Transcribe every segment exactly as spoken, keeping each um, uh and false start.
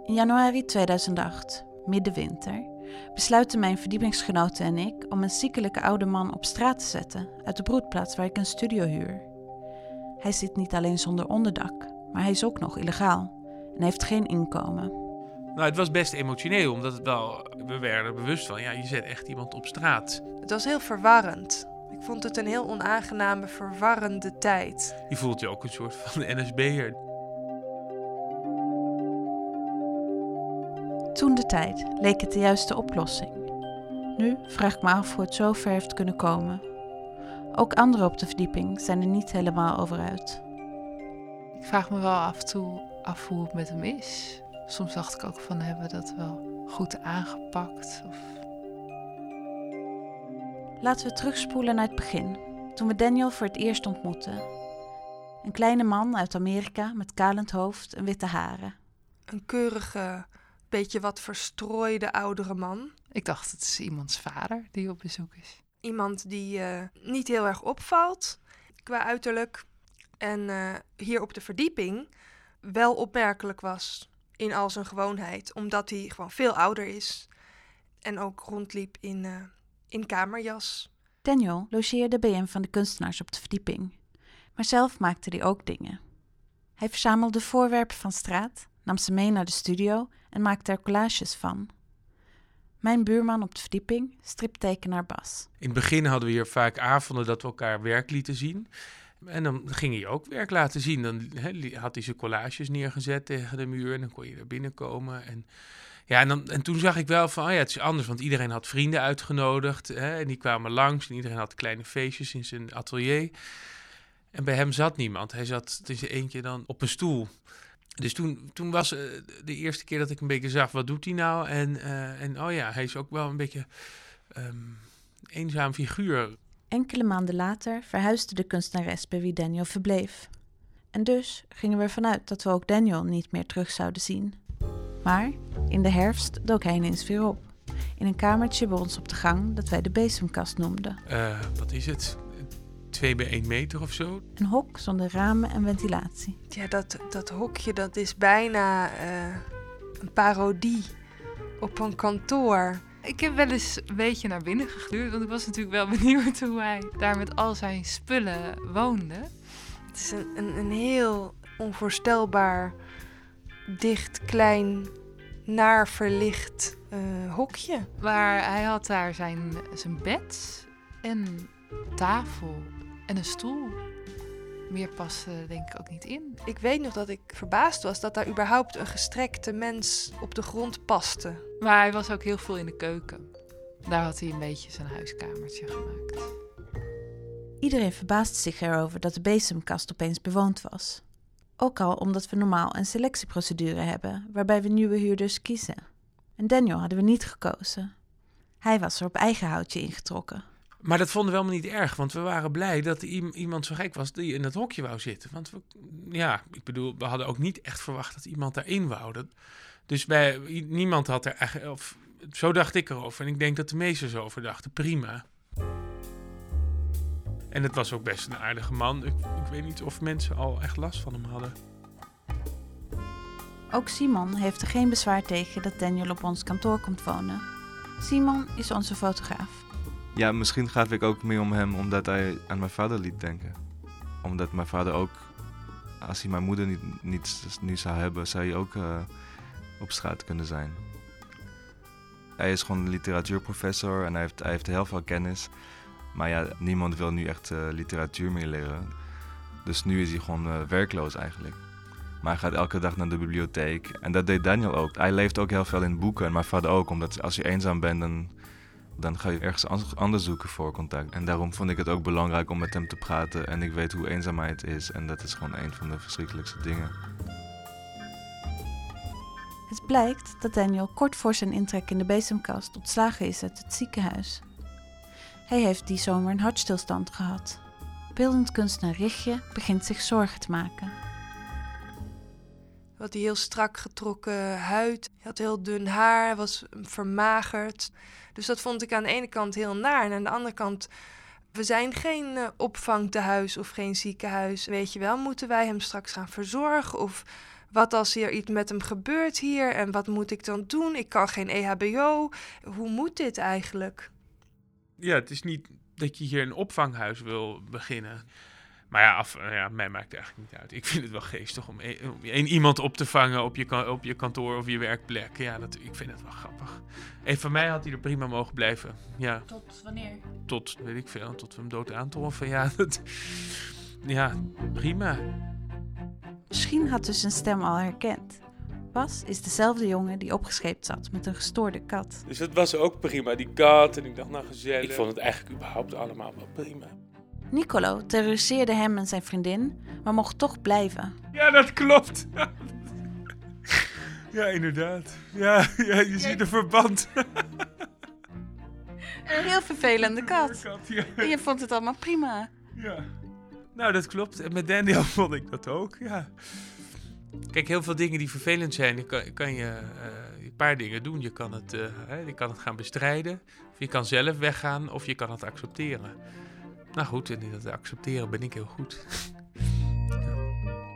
In januari tweeduizend acht, middenwinter, besluiten mijn verdiepingsgenoten en ik om een ziekelijke oude man op straat te zetten uit de broedplaats waar ik een studio huur. Hij zit niet alleen zonder onderdak, maar hij is ook nog illegaal en heeft geen inkomen. Nou, het was best emotioneel, omdat het wel, we werden er bewust van, ja, je zet echt iemand op straat. Het was heel verwarrend. Ik vond het een heel onaangename, verwarrende tijd. Je voelt je ook een soort van N S B'er. Toen de tijd leek het de juiste oplossing. Nu vraag ik me af hoe het zo ver heeft kunnen komen. Ook anderen op de verdieping zijn er niet helemaal over uit. Ik vraag me wel af en toe af hoe het met hem is. Soms dacht ik ook van, hebben we dat wel goed aangepakt? Of... Laten we terugspoelen naar het begin, toen we Daniel voor het eerst ontmoetten. Een kleine man uit Amerika met kalend hoofd en witte haren. Een keurige, beetje wat verstrooide oudere man. Ik dacht, het is iemands vader die op bezoek is. Iemand die uh, niet heel erg opvalt qua uiterlijk. En uh, hier op de verdieping wel opmerkelijk was in al zijn gewoonheid. Omdat hij gewoon veel ouder is. En ook rondliep in, uh, in kamerjas. Daniel logeerde bij een van de kunstenaars op de verdieping. Maar zelf maakte hij ook dingen. Hij verzamelde voorwerpen van straat, nam ze mee naar de studio en maakte er collages van. Mijn buurman op de verdieping, striptekenaar Bas. In het begin hadden we hier vaak avonden dat we elkaar werk lieten zien. En dan ging hij ook werk laten zien. Dan he, had hij zijn collages neergezet tegen de muur en dan kon je er binnenkomen. En, ja, en, dan, en toen zag ik wel van, oh ja, het is anders. Want iedereen had vrienden uitgenodigd hè, en die kwamen langs. En iedereen had kleine feestjes in zijn atelier. En bij hem zat niemand. Hij zat in zijn eentje dan op een stoel. Dus toen, toen was uh, de eerste keer dat ik een beetje zag, wat doet hij nou? En, uh, en oh ja, hij is ook wel een beetje um, eenzaam figuur. Enkele maanden later verhuisde de kunstenares bij wie Daniel verbleef. En dus gingen we ervan uit dat we ook Daniel niet meer terug zouden zien. Maar in de herfst dook hij ineens weer op. In een kamertje bij ons op de gang dat wij de bezemkast noemden. Uh, wat is het? Twee bij één meter of zo. Een hok zonder ramen en ventilatie. Ja, dat, dat hokje dat is bijna uh, een parodie op een kantoor. Ik heb wel eens een beetje naar binnen gegluurd, want ik was natuurlijk wel benieuwd hoe hij daar met al zijn spullen woonde. Het is een, een, een heel onvoorstelbaar, dicht, klein, naar verlicht uh, hokje. Waar hij had daar zijn, zijn bed en tafel en een stoel. Meer paste denk ik ook niet in. Ik weet nog dat ik verbaasd was dat daar überhaupt een gestrekte mens op de grond paste. Maar hij was ook heel veel in de keuken. Daar had hij een beetje zijn huiskamertje gemaakt. Iedereen verbaasde zich erover dat de bezemkast opeens bewoond was. Ook al omdat we normaal een selectieprocedure hebben, waarbij we nieuwe huurders kiezen. En Daniel hadden we niet gekozen. Hij was er op eigen houtje ingetrokken. Maar dat vonden we helemaal niet erg, want we waren blij dat iemand zo gek was die in dat hokje wou zitten. Want we, ja, ik bedoel, we hadden ook niet echt verwacht dat iemand daarin wou. Dat, dus bij, niemand had er eigenlijk, of zo dacht ik erover. En ik denk dat de meesten zo over dachten, prima. En het was ook best een aardige man. Ik, ik weet niet of mensen al echt last van hem hadden. Ook Simon heeft er geen bezwaar tegen dat Daniel op ons kantoor komt wonen. Simon is onze fotograaf. Ja, misschien gaf ik ook meer om hem omdat hij aan mijn vader liet denken. Omdat mijn vader ook, als hij mijn moeder niet, niet nu zou hebben, zou hij ook uh, op straat kunnen zijn. Hij is gewoon een literatuurprofessor en hij heeft, hij heeft heel veel kennis. Maar ja, niemand wil nu echt uh, literatuur meer leren. Dus nu is hij gewoon uh, werkloos eigenlijk. Maar hij gaat elke dag naar de bibliotheek. En dat deed Daniel ook. Hij leeft ook heel veel in boeken en mijn vader ook. Omdat als je eenzaam bent, dan... dan ga je ergens anders zoeken voor contact. En daarom vond ik het ook belangrijk om met hem te praten. En ik weet hoe eenzaamheid is. En dat is gewoon een van de verschrikkelijkste dingen. Het blijkt dat Daniel kort voor zijn intrek in de bezemkast ontslagen is uit het ziekenhuis. Hij heeft die zomer een hartstilstand gehad. Beeldend kunstenaar Richtje begint zich zorgen te maken. Had hij heel strak getrokken huid. Hij had heel dun haar, was vermagerd. Dus dat vond ik aan de ene kant heel naar. En aan de andere kant We zijn geen uh, opvangtehuis of geen ziekenhuis. Weet je wel, moeten wij hem straks gaan verzorgen? Of wat als er iets met hem gebeurt hier? En wat moet ik dan doen? Ik kan geen E H B O. Hoe moet dit eigenlijk? Ja, het is niet dat je hier een opvanghuis wil beginnen. Maar ja, af, ja, mij maakt het eigenlijk niet uit. Ik vind het wel geestig om een, om een iemand op te vangen op je, op je kantoor of je werkplek. Ja, dat, ik vind het wel grappig. En van mij had hij er prima mogen blijven. Ja. Tot wanneer? Tot, weet ik veel, tot we hem dood aantroffen. Ja, dat, ja, prima. Misschien had dus zijn stem al herkend. Bas is dezelfde jongen die opgescheept zat met een gestoorde kat. Dus dat was ook prima, die kat. En ik dacht, nou gezellig. Ik vond het eigenlijk überhaupt allemaal wel prima. Nicolo terroriseerde hem en zijn vriendin, maar mocht toch blijven. Ja, dat klopt. Ja, inderdaad. Ja, ja je Jij... ziet een verband. Een heel vervelende kat. kat ja. En je vond het allemaal prima. Ja. Nou, dat klopt. En met Daniel vond ik dat ook, ja. Kijk, heel veel dingen die vervelend zijn, kan, kan je uh, een paar dingen doen. Je kan, het, uh, hè, je kan het gaan bestrijden, of je kan zelf weggaan, of je kan het accepteren. Nou goed, en in dat accepteren ben ik heel goed. Ja.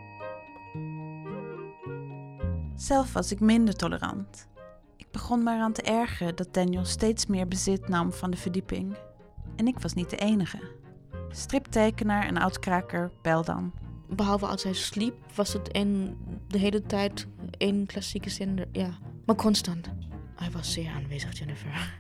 Zelf was ik minder tolerant. Ik begon me eraan te ergeren dat Daniel steeds meer bezit nam van de verdieping. En ik was niet de enige. Striptekenaar en oudkraker Beldan. Behalve als hij sliep, was het een, de hele tijd één klassieke zender. Ja, maar constant. Hij was zeer aanwezig, Jennifer.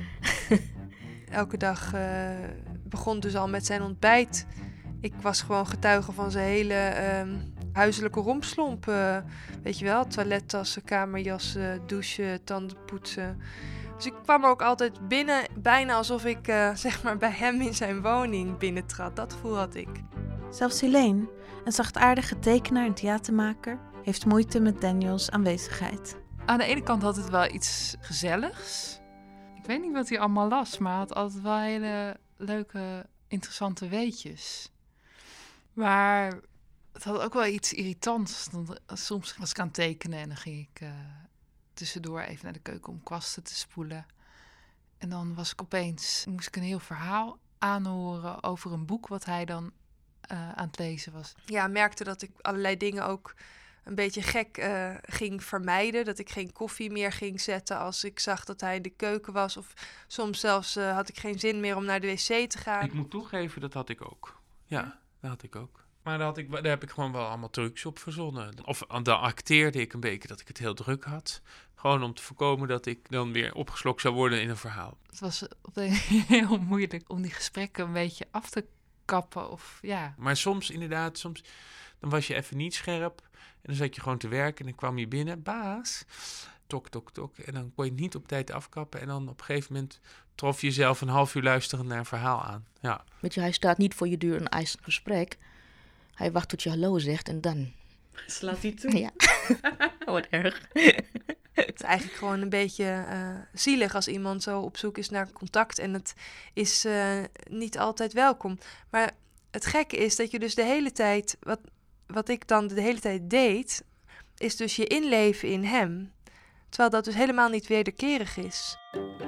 Elke dag uh, begon dus al met zijn ontbijt. Ik was gewoon getuige van zijn hele uh, huiselijke rompslomp. Uh, weet je wel, toilettassen, kamerjassen, douchen, tanden poetsen. Dus ik kwam er ook altijd binnen, bijna alsof ik uh, zeg maar bij hem in zijn woning binnentrad. Dat gevoel had ik. Zelfs Helene, een zachtaardige tekenaar en theatermaker, heeft moeite met Daniels aanwezigheid. Aan de ene kant had het wel iets gezelligs. Ik weet niet wat hij allemaal las, maar hij had altijd wel hele leuke, interessante weetjes. Maar het had ook wel iets irritants. Soms was ik aan het tekenen en dan ging ik uh, tussendoor even naar de keuken om kwasten te spoelen. En dan was ik opeens, moest ik een heel verhaal aanhoren over een boek wat hij dan uh, aan het lezen was. Ja, merkte dat ik allerlei dingen ook een beetje gek uh, ging vermijden. Dat ik geen koffie meer ging zetten als ik zag dat hij in de keuken was. Of soms zelfs uh, had ik geen zin meer om naar de wc te gaan. Ik moet toegeven, dat had ik ook. Ja, ja? dat had ik ook. Maar daar, had ik, daar heb ik gewoon wel allemaal trucs op verzonnen. Of dan acteerde ik een beetje dat ik het heel druk had. Gewoon om te voorkomen dat ik dan weer opgeslokt zou worden in een verhaal. Het was heel moeilijk om die gesprekken een beetje af te kappen. Of, ja. Maar soms inderdaad, soms dan was je even niet scherp. En dan zat je gewoon te werken en dan kwam je binnen. Baas, tok, tok, tok. En dan kon je het niet op tijd afkappen. En dan op een gegeven moment trof je jezelf een half uur luisterend naar een verhaal aan. Ja. Weet je, hij staat niet voor je deur een eisend gesprek. Hij wacht tot je hallo zegt en dan slaat hij toe. Ja, wat erg. Het is eigenlijk gewoon een beetje uh, zielig als iemand zo op zoek is naar contact. En het is uh, niet altijd welkom. Maar het gekke is dat je dus de hele tijd, wat, wat ik dan de hele tijd deed, is dus je inleven in hem. Terwijl dat dus helemaal niet wederkerig is.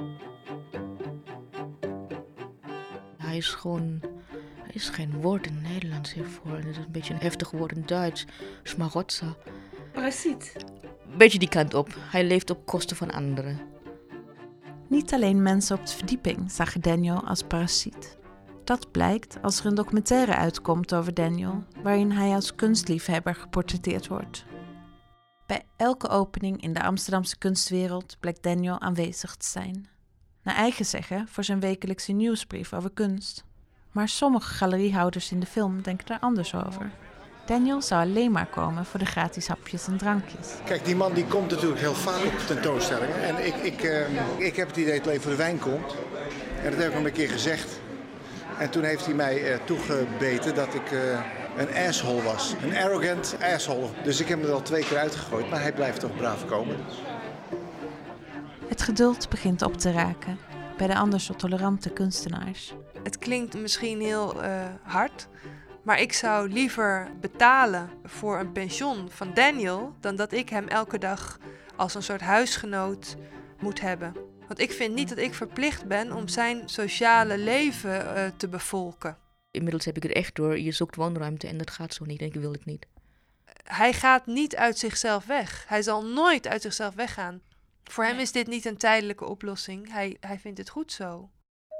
Hij is gewoon, er is geen woord in het Nederlands hiervoor. Het is een beetje een heftig woord in Duits. Schmarotzer. Parasiet. Beetje die kant op. Hij leeft op kosten van anderen. Niet alleen mensen op de verdieping zagen Daniel als parasiet. Dat blijkt als er een documentaire uitkomt over Daniel, waarin hij als kunstliefhebber geportretteerd wordt. Bij elke opening in de Amsterdamse kunstwereld blijkt Daniel aanwezig te zijn. Naar eigen zeggen voor zijn wekelijkse nieuwsbrief over kunst. Maar sommige galeriehouders in de film denken daar anders over. Daniel zou alleen maar komen voor de gratis hapjes en drankjes. Kijk, die man die komt natuurlijk heel vaak op tentoonstellingen. En ik, ik, uh, ik heb het idee dat hij alleen voor de wijn komt. En dat heb ik hem een keer gezegd. En toen heeft hij mij uh, toegebeten dat ik uh, een asshole was. Een arrogant asshole. Dus ik heb hem er al twee keer uitgegooid, maar hij blijft toch braaf komen. Het geduld begint op te raken bij de anders zo tolerante kunstenaars. Het klinkt misschien heel uh, hard, maar ik zou liever betalen voor een pension van Daniel dan dat ik hem elke dag als een soort huisgenoot moet hebben. Want ik vind niet dat ik verplicht ben om zijn sociale leven uh, te bevolken. Inmiddels heb ik het echt door. Je zoekt woonruimte en dat gaat zo niet en ik wil het niet. Hij gaat niet uit zichzelf weg. Hij zal nooit uit zichzelf weggaan. Voor hem is dit niet een tijdelijke oplossing. Hij, hij vindt het goed zo.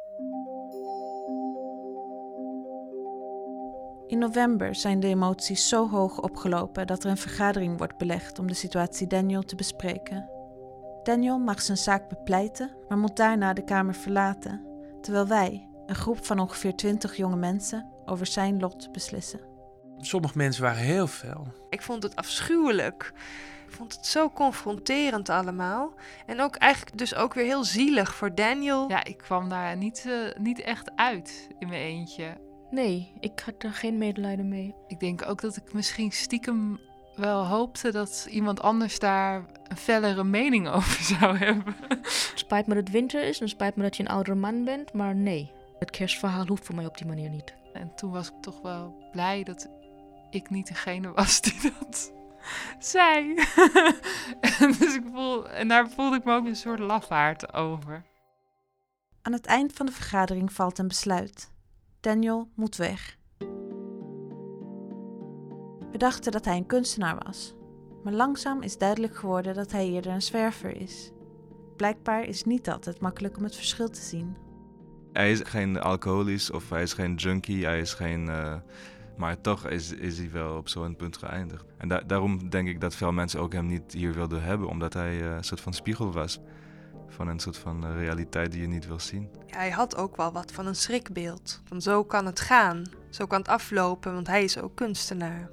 In november zijn de emoties zo hoog opgelopen dat er een vergadering wordt belegd om de situatie Daniel te bespreken. Daniel mag zijn zaak bepleiten, maar moet daarna de kamer verlaten, terwijl wij, een groep van ongeveer twintig jonge mensen, over zijn lot beslissen. Sommige mensen waren heel fel. Ik vond het afschuwelijk. Ik vond het zo confronterend allemaal. En ook eigenlijk dus ook weer heel zielig voor Daniel. Ja, ik kwam daar niet, uh, niet echt uit in mijn eentje. Nee, ik had er geen medelijden mee. Ik denk ook dat ik misschien stiekem wel hoopte dat iemand anders daar een fellere mening over zou hebben. Het spijt me dat het winter is en het spijt me dat je een oudere man bent, maar nee. Het kerstverhaal hoeft voor mij op die manier niet. En toen was ik toch wel blij dat ik niet degene was die dat zei. en, dus ik voel, en daar voelde ik me ook een soort lafaard over. Aan het eind van de vergadering valt een besluit. Daniel moet weg. We dachten dat hij een kunstenaar was, maar langzaam is duidelijk geworden dat hij eerder een zwerver is. Blijkbaar is het niet altijd makkelijk om het verschil te zien. Hij is geen alcoholisch of hij is geen junkie, hij is geen... Uh, maar toch is, is hij wel op zo'n punt geëindigd. En da- daarom denk ik dat veel mensen ook hem niet hier wilden hebben, omdat hij uh, een soort van spiegel was. Van een soort van uh, realiteit die je niet wil zien. Hij had ook wel wat van een schrikbeeld. Van zo kan het gaan, zo kan het aflopen, want hij is ook kunstenaar.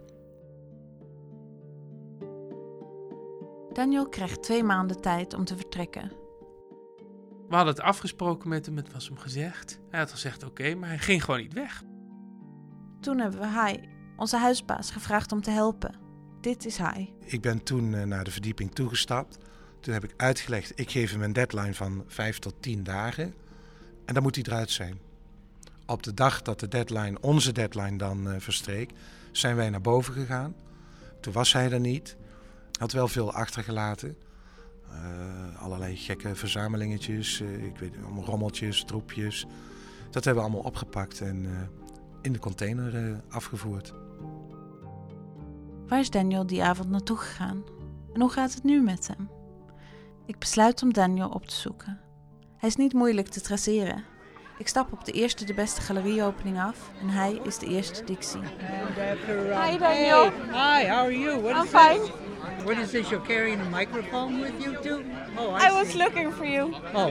Daniel krijgt twee maanden tijd om te vertrekken. We hadden het afgesproken met hem, het was hem gezegd. Hij had gezegd oké, okay, maar hij ging gewoon niet weg. Toen hebben we Hai, onze huisbaas, gevraagd om te helpen. Dit is Hai. Ik ben toen uh, naar de verdieping toegestapt. Toen heb ik uitgelegd, ik geef hem een deadline van vijf tot tien dagen. En dan moet hij eruit zijn. Op de dag dat de deadline, onze deadline dan uh, verstreek, zijn wij naar boven gegaan. Toen was hij er niet. Had wel veel achtergelaten. Uh, allerlei gekke verzamelingetjes, uh, ik weet niet, rommeltjes, troepjes. Dat hebben we allemaal opgepakt en uh, in de container uh, afgevoerd. Waar is Daniel die avond naartoe gegaan? En hoe gaat het nu met hem? Ik besluit om Daniel op te zoeken. Hij is niet moeilijk te traceren. Ik stap op de eerste de beste galerieopening af en hij is de eerste die ik zie. Hi Daniel. Hey, hi, how are you? What I'm is fine. This? What is this? You're carrying a microphone with you too? Oh, I, I was see. looking for you. Oh.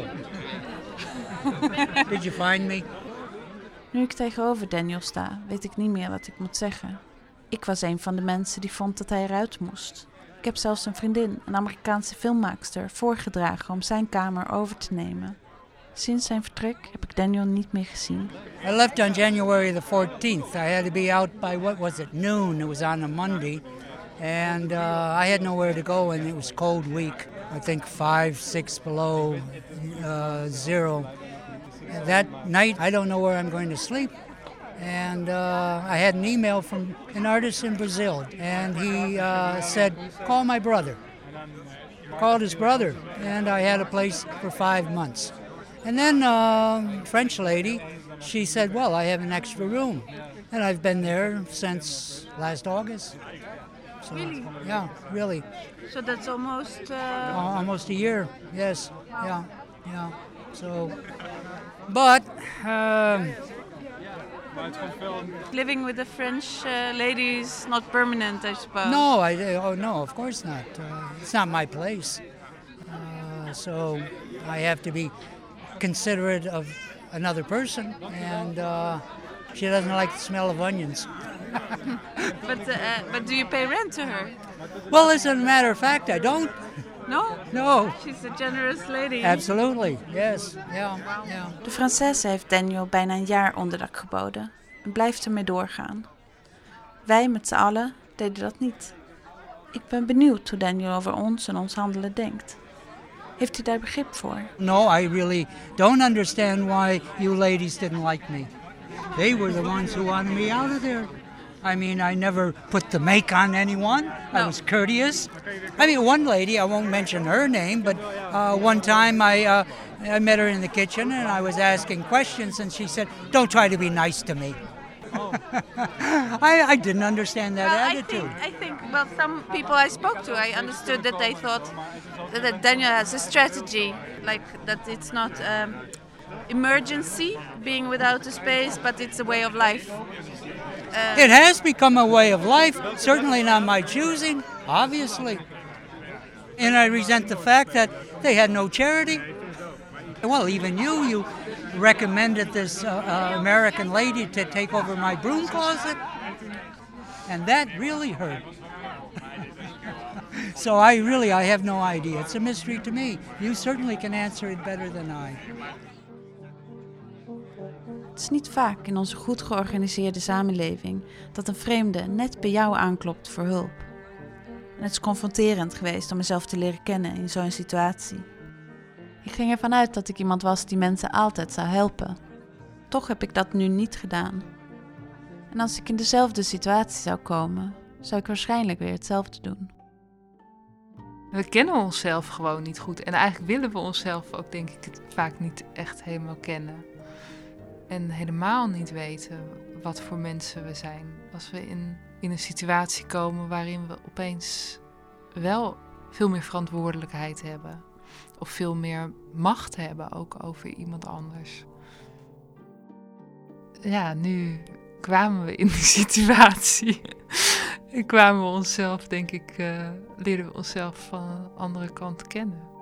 Did you find me? Nu ik tegenover Daniel sta, weet ik niet meer wat ik moet zeggen. Ik was een van de mensen die vond dat hij eruit moest. Ik heb zelfs een vriendin, een Amerikaanse filmmaakster, voorgedragen om zijn kamer over te nemen. Sinds zijn vertrek heb ik Daniel niet meer gezien. I left on January the fourteenth. I had to be out by, what was it, noon. It was on a Monday. And uh, I had nowhere to go and it was cold week. I think five, six below uh, zero. That night, I don't know where I'm going to sleep. And uh, I had an email from an artist in Brazil. And he uh, said, call my brother. Called his brother. And I had a place for five months. And then a uh, French lady, she said, well, I have an extra room. And I've been there since last August. So, Really? Yeah, really. So that's almost... Uh... Uh, almost a year, yes. Yeah, yeah. So, but... Um, Living with a French uh, lady is not permanent, I suppose. no, I, oh, no, of course not. Uh, it's not my place. Uh, so I have to be considerate of another person, and uh, she doesn't like the smell of onions. But uh, but do you pay rent to her? Well, as a matter of fact, I don't. No? No. She's a generous lady. Absolutely, yes. Yeah, yeah. De Française heeft Daniel bijna een jaar onderdak geboden en blijft ermee doorgaan. Wij met z'n allen deden dat niet. Ik ben benieuwd hoe Daniel over ons en ons handelen denkt. Heeft hij daar begrip voor? No, I really don't understand why you ladies didn't like me. They were the ones who wanted me out of there. I mean, I never put the make on anyone. I No. was courteous. I mean, one lady, I won't mention her name, but uh, one time I, uh, I met her in the kitchen and I was asking questions and she said, "Don't try to be nice to me." I, I didn't understand that Well, I attitude. think, I think, well, some people I spoke to, I understood that they thought that, that Daniel has a strategy, like that it's not um, emergency being without a space, but it's a way of life. Uh, It has become a way of life, certainly not my choosing, obviously. And I resent the fact that they had no charity. Well, even you, you recommended this uh, uh, American lady to take over my broom closet. And that really hurt. So I really, I have no idea. It's a mystery to me. You certainly can answer it better than I. Het is niet vaak in onze goed georganiseerde samenleving dat een vreemde net bij jou aanklopt voor hulp. En het is confronterend geweest om mezelf te leren kennen in zo'n situatie. Ik ging ervan uit dat ik iemand was die mensen altijd zou helpen. Toch heb ik dat nu niet gedaan. En als ik in dezelfde situatie zou komen, zou ik waarschijnlijk weer hetzelfde doen. We kennen onszelf gewoon niet goed. En eigenlijk willen we onszelf ook, denk ik, het vaak niet echt helemaal kennen. En helemaal niet weten wat voor mensen we zijn. Als we in, in een situatie komen waarin we opeens wel veel meer verantwoordelijkheid hebben. Of veel meer macht hebben, ook over iemand anders. Ja, nu kwamen we in die situatie. En kwamen we onszelf, denk ik, uh, leerden we onszelf van een andere kant kennen.